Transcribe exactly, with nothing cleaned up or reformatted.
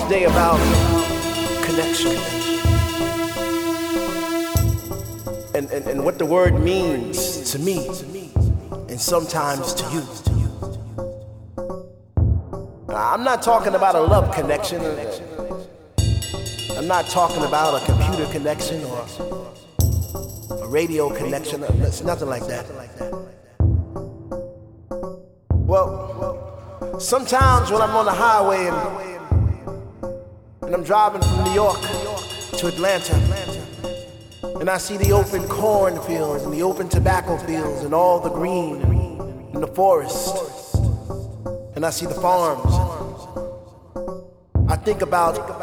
today about connection and, and, and what the word means to me and sometimes to you. Now, I'm not talking about a love connection. I'm not talking about a computer connection or a radio connection. It's nothing like that. Well, sometimes when I'm on the highway and, and I'm driving from New York to Atlanta, and I see the open cornfields and the open tobacco fields and all the green in the forest, and I see the farms, I think about